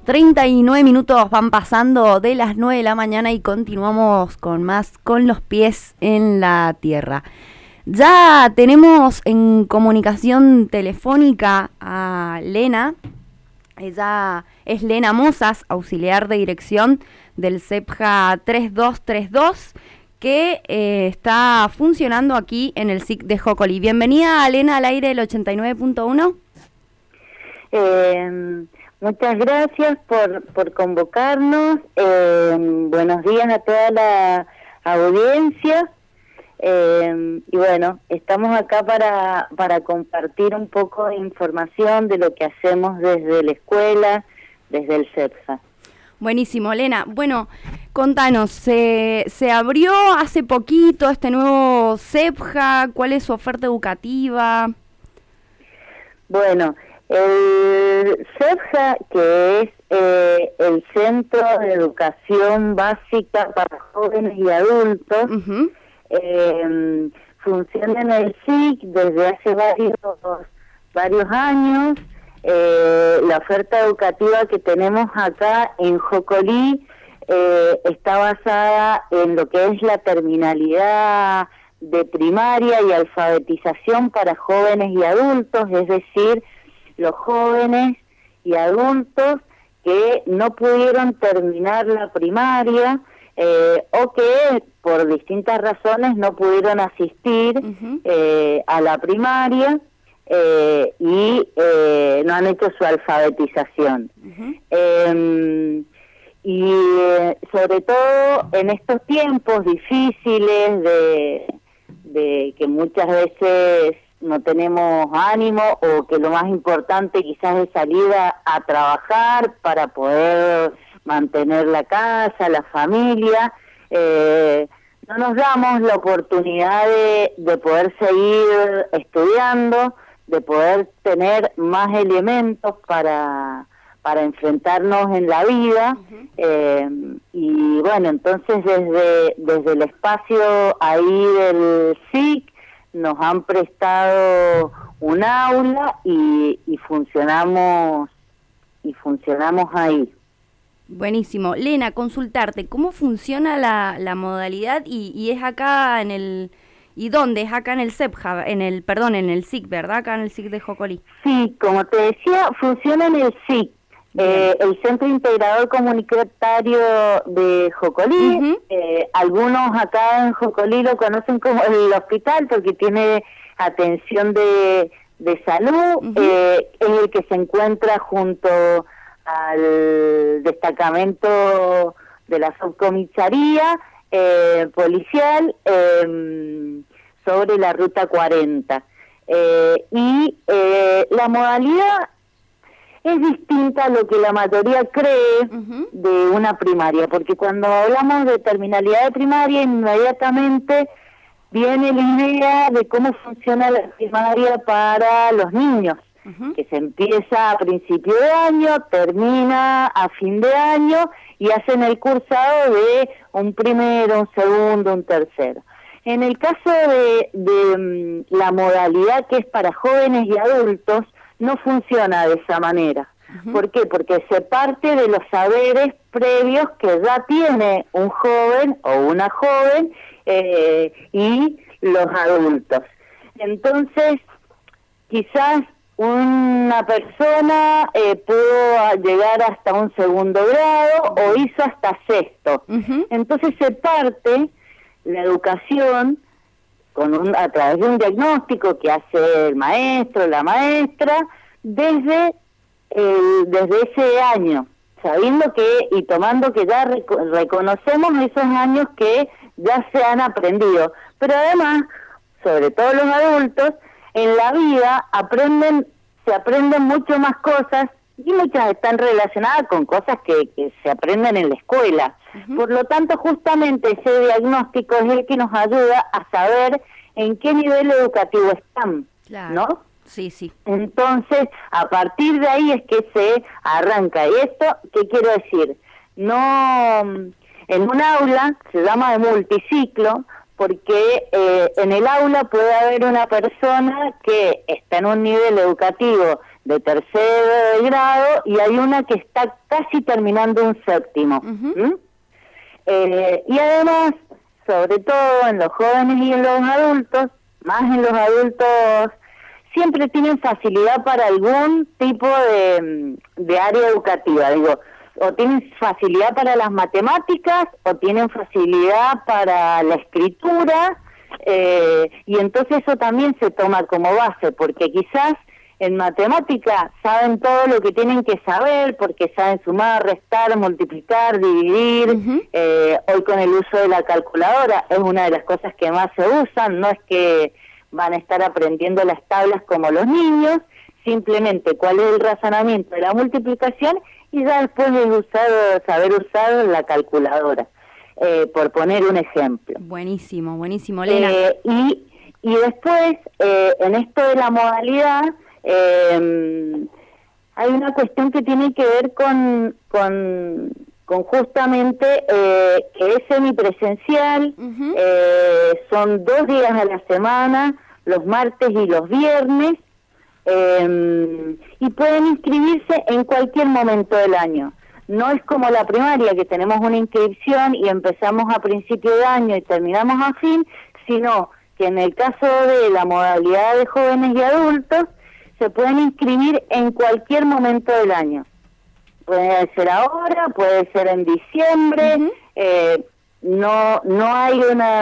39 minutos van pasando de las 9 de la mañana y continuamos con más con los pies en la tierra. Ya tenemos en comunicación telefónica a Lena. Ella es Lena Mozas, auxiliar de dirección del CEPJA 3232, que está funcionando aquí en el SIC de Jocolí. Bienvenida, Lena, al aire del 89.1. Muchas gracias por convocarnos. Buenos días a toda la audiencia. Y bueno, estamos acá para compartir un poco de información de lo que hacemos desde la escuela, desde el CEPJA. Buenísimo, Lena. Bueno, contanos, se abrió hace poquito este nuevo CEPJA, ¿cuál es su oferta educativa? Bueno, el CEPJA, que es el Centro de Educación Básica para Jóvenes y Adultos, funciona en el SIC desde hace varios años. La oferta educativa que tenemos acá en Jocolí está basada en lo que es la terminalidad de primaria y alfabetización para jóvenes y adultos, es decir, los jóvenes y adultos que no pudieron terminar la primaria o que por distintas razones no pudieron asistir a la primaria y no han hecho su alfabetización. Y sobre todo en estos tiempos difíciles de que muchas veces no tenemos ánimo o que lo más importante quizás es salir a trabajar para poder mantener la casa, la familia, no nos damos la oportunidad de poder seguir estudiando, de poder tener más elementos para enfrentarnos en la vida. Y bueno, entonces desde el espacio ahí del SIC nos han prestado un aula y funcionamos ahí. Buenísimo. Lena, consultarte, ¿cómo funciona la modalidad y es acá en el... ¿Y dónde? Es acá en el CEPJA, en el SIC, ¿verdad? Acá en el SIC de Jocolí. Sí, como te decía, funciona en el SIC, el Centro Integrador Comunitario de Jocolí. Algunos acá en Jocolí lo conocen como el hospital porque tiene atención de salud, es el que se encuentra junto al destacamento de la subcomisaría policial sobre la ruta 40. Y la modalidad es distinta a lo que la mayoría cree de una primaria, porque cuando hablamos de terminalidad de primaria, inmediatamente viene la idea de cómo funciona la primaria para los niños, que se empieza a principio de año, termina a fin de año y hacen el cursado de un primero, un segundo, un tercero. En el caso de la modalidad que es para jóvenes y adultos, no funciona de esa manera. ¿Por qué? Porque se parte de los saberes previos que ya tiene un joven o una joven y los adultos. Entonces, quizás una persona pudo llegar hasta un segundo grado o hizo hasta sexto. Entonces se parte la educación a través de un diagnóstico que hace el maestro, la maestra, desde ese año, sabiendo que y tomando que ya reconocemos esos años que ya se han aprendido. Pero además, sobre todo los adultos, en la vida se aprenden mucho más cosas y muchas están relacionadas con cosas que se aprenden en la escuela. Por lo tanto, justamente ese diagnóstico es el que nos ayuda a saber en qué nivel educativo están, ¿no? Sí, sí. Entonces, a partir de ahí es que se arranca. ¿Y esto qué quiero decir? No, en un aula se llama de multiciclo porque en el aula puede haber una persona que está en un nivel educativo de tercer grado y hay una que está casi terminando un séptimo. Y además, sobre todo en los jóvenes y en los adultos, más en los adultos, siempre tienen facilidad para algún tipo de área educativa, digo, o tienen facilidad para las matemáticas, o tienen facilidad para la escritura, y entonces eso también se toma como base, porque quizás en matemática saben todo lo que tienen que saber, porque saben sumar, restar, multiplicar, dividir. Hoy con el uso de la calculadora es una de las cosas que más se usan, no es que van a estar aprendiendo las tablas como los niños, simplemente cuál es el razonamiento de la multiplicación y ya después de saber usar la calculadora, por poner un ejemplo. Buenísimo, buenísimo, Lena. Y después, en esto de la modalidad, hay una cuestión que tiene que ver con justamente que es semipresencial, son 2 días a la semana, los martes y los viernes, y pueden inscribirse en cualquier momento del año. No es como la primaria, que tenemos una inscripción y empezamos a principio de año y terminamos a fin, sino que en el caso de la modalidad de jóvenes y adultos, se pueden inscribir en cualquier momento del año. Puede ser ahora, puede ser en diciembre, no hay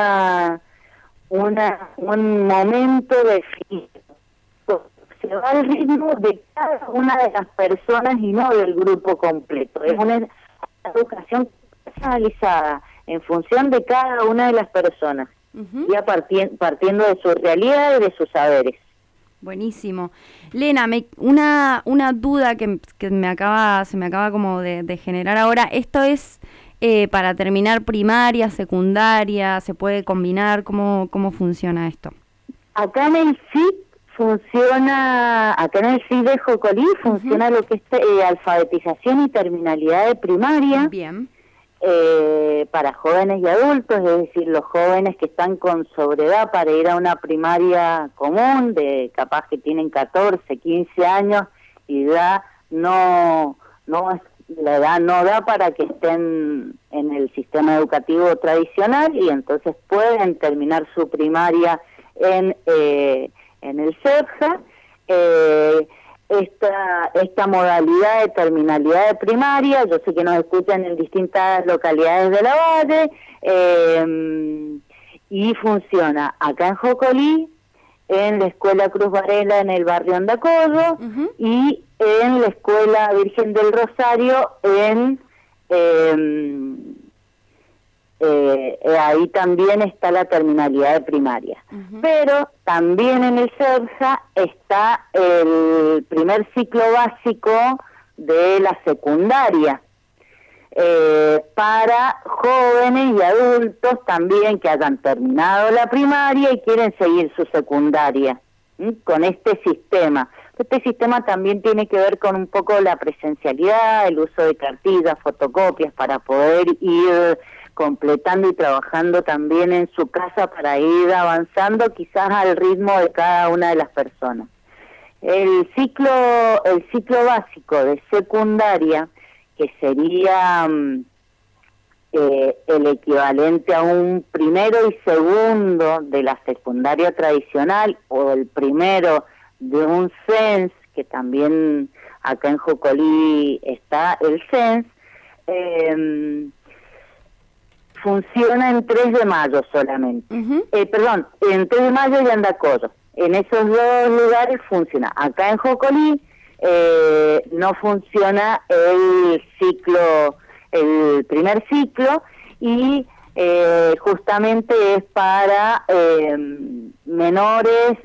un momento definido. Se va al ritmo de cada una de las personas y no del grupo completo. Es una educación personalizada en función de cada una de las personas, ya partiendo de su realidad y de sus saberes. Buenísimo. Lena, una duda que se me acaba como de generar ahora. ¿Esto es para terminar primaria, secundaria? ¿Se puede combinar? ¿Cómo funciona esto? Acá en el CIC de Jocolí funciona lo que es alfabetización y terminalidad de primaria. Bien. Para jóvenes y adultos, es decir, los jóvenes que están con sobreedad para ir a una primaria común, de capaz que tienen 14, 15 años, y la edad no da para que estén en el sistema educativo tradicional, y entonces pueden terminar su primaria en el CEPJA. Esta modalidad de terminalidad de primaria, yo sé que nos escuchan en distintas localidades de la Valle, y funciona acá en Jocolí, en la Escuela Cruz Varela en el barrio Andacollo, y en la Escuela Virgen del Rosario ahí también está la terminalidad de primaria. Pero también en el CEPJA está el primer ciclo básico de la secundaria, para jóvenes y adultos también que hayan terminado la primaria y quieren seguir su secundaria, con este sistema. Este sistema también tiene que ver con un poco la presencialidad, el uso de cartillas, fotocopias, para poder ir completando y trabajando también en su casa para ir avanzando quizás al ritmo de cada una de las personas. El ciclo básico de secundaria, que sería el equivalente a un primero y segundo de la secundaria tradicional, o el primero de un CENS, que también acá en Jocolí está el CENS, funciona en 3 de mayo solamente. En 3 de mayo y Andacollo. En esos 2 lugares funciona. Acá en Jocolí no funciona el primer ciclo, y justamente es para menores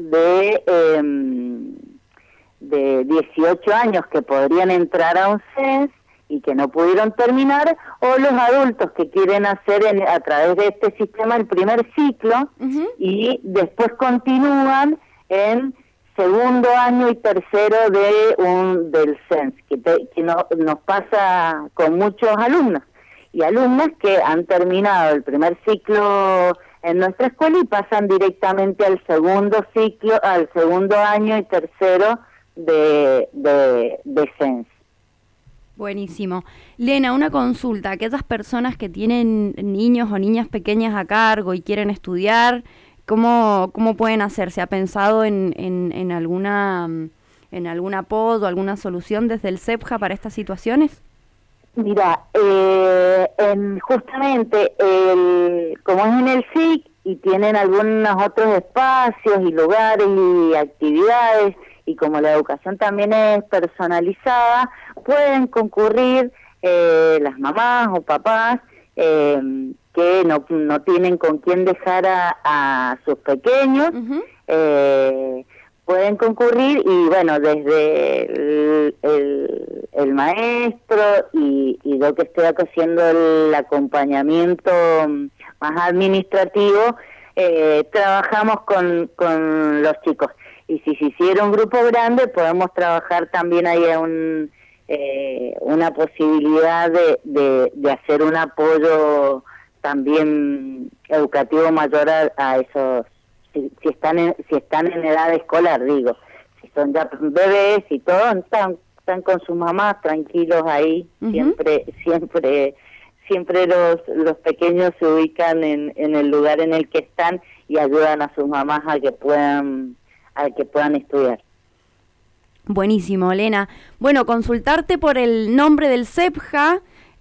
de 18 años que podrían entrar a un CENS y que no pudieron terminar, o los adultos que quieren hacer a través de este sistema el primer ciclo, y después continúan en segundo año y tercero del CENS, que nos pasa con muchos alumnos y alumnas que han terminado el primer ciclo en nuestra escuela y pasan directamente al segundo ciclo, al segundo año y tercero de CENS. Buenísimo. Lena, una consulta. Aquellas personas que tienen niños o niñas pequeñas a cargo y quieren estudiar, ¿cómo pueden hacer? ¿Se ha pensado en algún apoyo, alguna solución desde el CEPJA para estas situaciones? Mira, justamente, como es en el SIC y tienen algunos otros espacios y lugares y actividades, y como la educación también es personalizada, pueden concurrir las mamás o papás que no tienen con quién dejar a sus pequeños, pueden concurrir y bueno, desde el maestro y yo que estoy haciendo el acompañamiento más administrativo, trabajamos con los chicos. Y si se hiciera un grupo grande, podemos trabajar también ahí una posibilidad de hacer un apoyo también educativo mayor a esos, si están en edad escolar, digo. Si son ya bebés y todo, están con sus mamás tranquilos ahí. Siempre los pequeños se ubican en el lugar en el que están y ayudan a sus mamás a que puedan estudiar. Buenísimo, Elena. Bueno, consultarte por el nombre del CEPJA,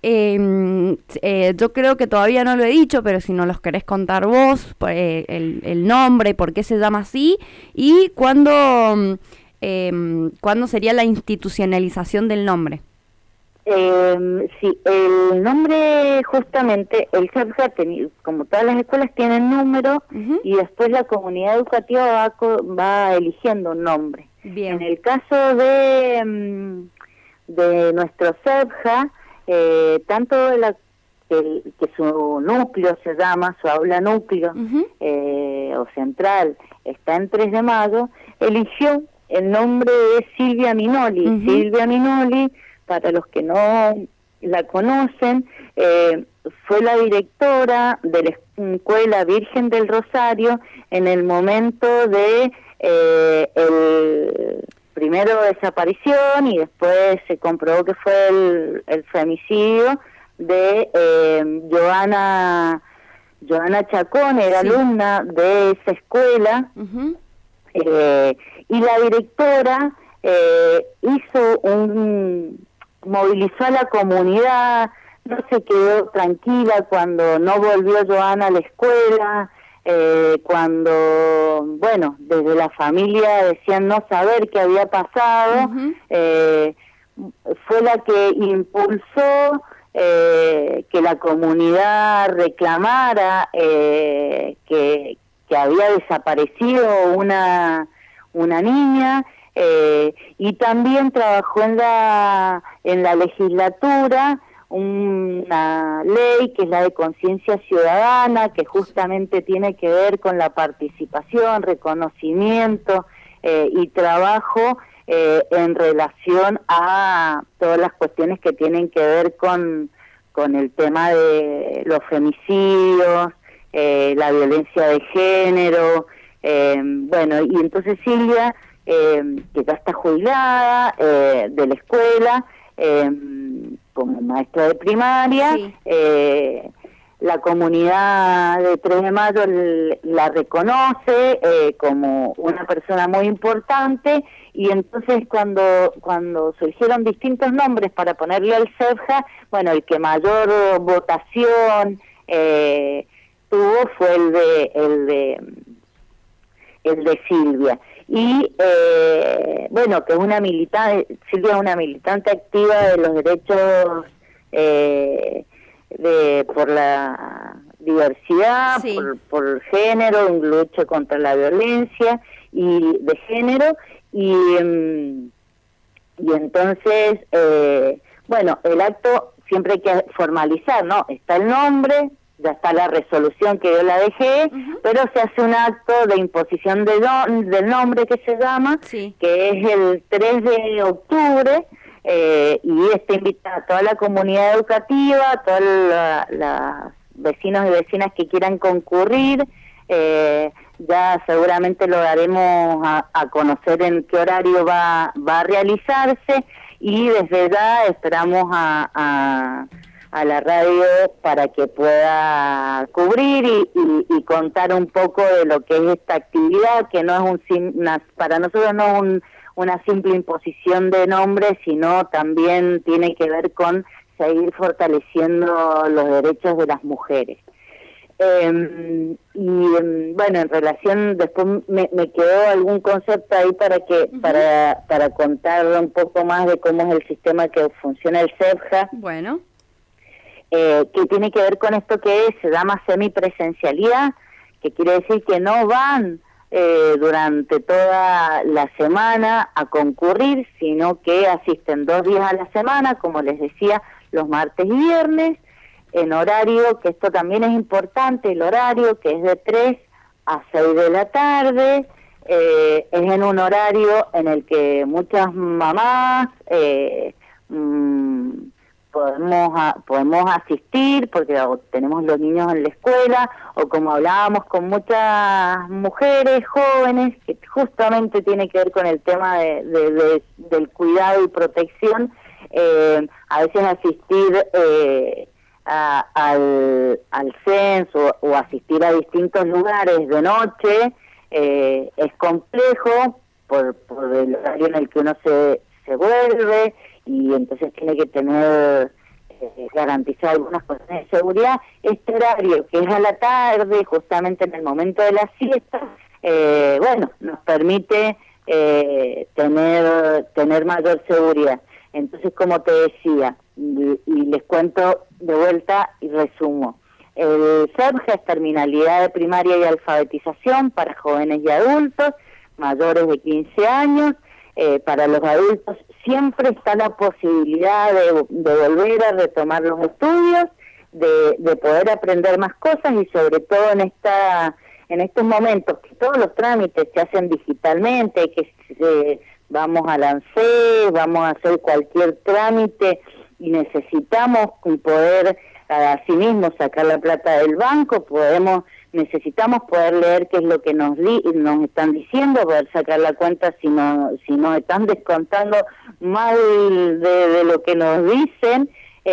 yo creo que todavía no lo he dicho, pero si no los querés contar vos, el nombre, por qué se llama así, y cuándo sería la institucionalización del nombre. Sí, el nombre justamente, el CEPJA, como todas las escuelas, tienen número y después la comunidad educativa va eligiendo un nombre. Bien. En el caso de nuestro CEPJA, tanto que su núcleo se llama, su aula núcleo o central, está en 3 de Mayo, eligió el nombre de Silvia Minoli. Silvia Minoli, para los que no la conocen, fue la directora de la Escuela Virgen del Rosario en el momento de el primero desaparición y después se comprobó que fue el femicidio de Joana Chacón, era alumna de esa escuela, y la directora movilizó a la comunidad, no se quedó tranquila cuando no volvió Joana a la escuela, cuando, bueno, desde la familia decían no saber qué había pasado, fue la que impulsó que la comunidad reclamara que había desaparecido una niña, y también trabajó en la legislatura una ley que es la de conciencia ciudadana, que justamente tiene que ver con la participación, reconocimiento y trabajo en relación a todas las cuestiones que tienen que ver con el tema de los femicidios, la violencia de género, bueno, y entonces Silvia, que ya está jubilada de la escuela, como maestra de primaria, la comunidad de 3 de Mayo la reconoce como una persona muy importante, y entonces cuando surgieron distintos nombres para ponerle al CEPJA, bueno, el que mayor votación tuvo fue el de Silvia. Y bueno, que es una militante, Silvia es una militante activa de los derechos por la diversidad, por género, un lucha contra la violencia y de género, y entonces bueno, el acto siempre hay que formalizar, ¿no? Está el nombre, ya está la resolución que yo la dejé, pero se hace un acto de imposición del nombre que se llama, que es el 3 de octubre, y invita a toda la comunidad educativa, a todas vecinos y vecinas que quieran concurrir, ya seguramente lo daremos a conocer en qué horario va a realizarse, y desde ya esperamos a la radio para que pueda cubrir y contar un poco de lo que es esta actividad, que no es para nosotros no es una simple imposición de nombres, sino también tiene que ver con seguir fortaleciendo los derechos de las mujeres. Bueno, en relación, después me quedó algún concepto ahí para contar un poco más de cómo es el sistema que funciona el CEPJA. Bueno. Que tiene que ver con esto que se llama semipresencialidad, que quiere decir que no van durante toda la semana a concurrir, sino que asisten 2 días a la semana, como les decía, los martes y viernes, en horario, que esto también es importante, el horario que es de 3 a 6 de la tarde, es en un horario en el que muchas mamás podemos asistir porque tenemos los niños en la escuela, o como hablábamos con muchas mujeres jóvenes, que justamente tiene que ver con el tema del cuidado y protección, a veces asistir al censo o asistir a distintos lugares de noche es complejo por el horario en el que uno se vuelve, y entonces tiene que tener garantizar algunas cosas de seguridad. Este horario, que es a la tarde, justamente en el momento de la siesta, bueno, nos permite tener mayor seguridad. Entonces, como te decía, y les cuento de vuelta y resumo, el CEPJA es terminalidad de primaria y alfabetización para jóvenes y adultos mayores de 15 años. Para los adultos siempre está la posibilidad de volver a retomar los estudios, de poder aprender más cosas, y sobre todo en estos momentos que todos los trámites se hacen digitalmente, que vamos al ANSES, vamos a hacer cualquier trámite y necesitamos poder asimismo sacar la plata del banco, necesitamos poder leer qué es lo que nos están diciendo, poder sacar la cuenta si nos están descontando más de lo que nos dicen.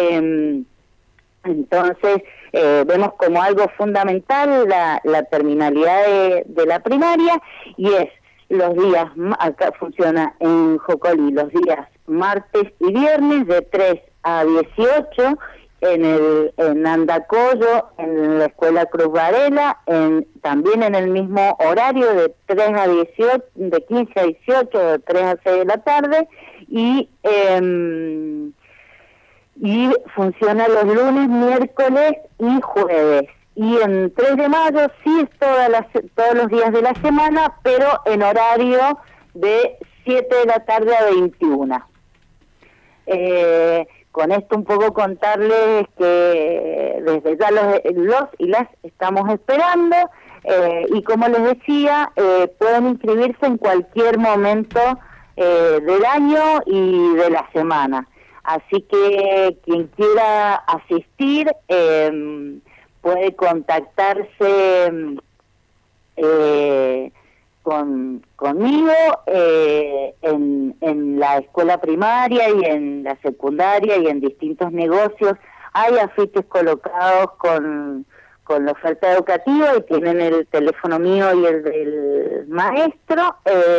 Entonces vemos como algo fundamental la terminalidad de la primaria, y es los días, acá funciona en Jocolí, los días martes y viernes de 3 a 18, en Andacollo, en la Escuela Cruz Varela, también en el mismo horario de 3 a 18, de 15 a 18, de 3 a 6 de la tarde, y funciona los lunes, miércoles y jueves. Y en 3 de mayo sí es todos los días de la semana, pero en horario de 7 de la tarde a 21. Con esto un poco contarles que desde ya los y las estamos esperando, y como les decía, pueden inscribirse en cualquier momento del año y de la semana. Así que quien quiera asistir puede contactarse conmigo en la escuela primaria y en la secundaria y en distintos negocios. Hay afiches colocados con la oferta educativa, y tienen el teléfono mío y el del maestro,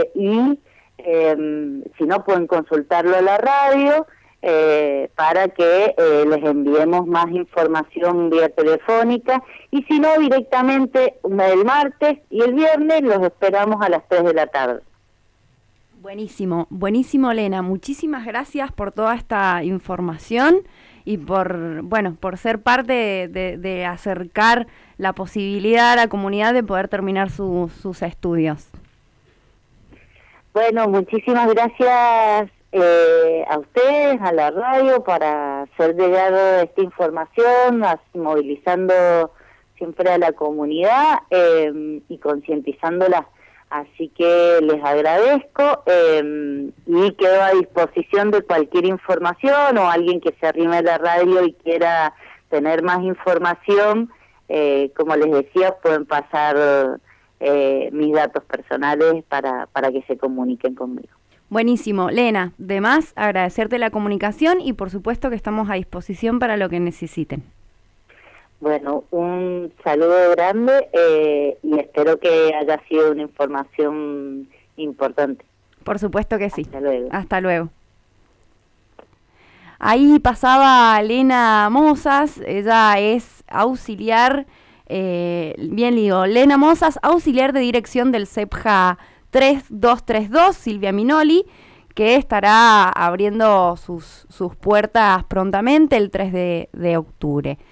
si no pueden consultarlo a la radio, para que les enviemos más información vía telefónica, y si no, directamente el martes y el viernes los esperamos a las 3 de la tarde. Buenísimo, buenísimo, Elena. Muchísimas gracias por toda esta información y por ser parte de acercar la posibilidad a la comunidad de poder terminar sus estudios. Bueno, muchísimas gracias a ustedes, a la radio, para hacer llegar esta información, movilizando siempre a la comunidad y concientizándola. Así que les agradezco y quedo a disposición de cualquier información, o alguien que se arrime a la radio y quiera tener más información, como les decía, pueden pasar mis datos personales para que se comuniquen conmigo. Buenísimo. Lena, de más, agradecerte la comunicación y por supuesto que estamos a disposición para lo que necesiten. Bueno, un saludo grande y espero que haya sido una información importante. Por supuesto que sí. Hasta luego. Hasta luego. Ahí pasaba Lena Mozas, ella es auxiliar, Lena Mozas, auxiliar de dirección del CEPJA 3232, Silvia Minoli, que estará abriendo sus puertas prontamente el 3 de octubre.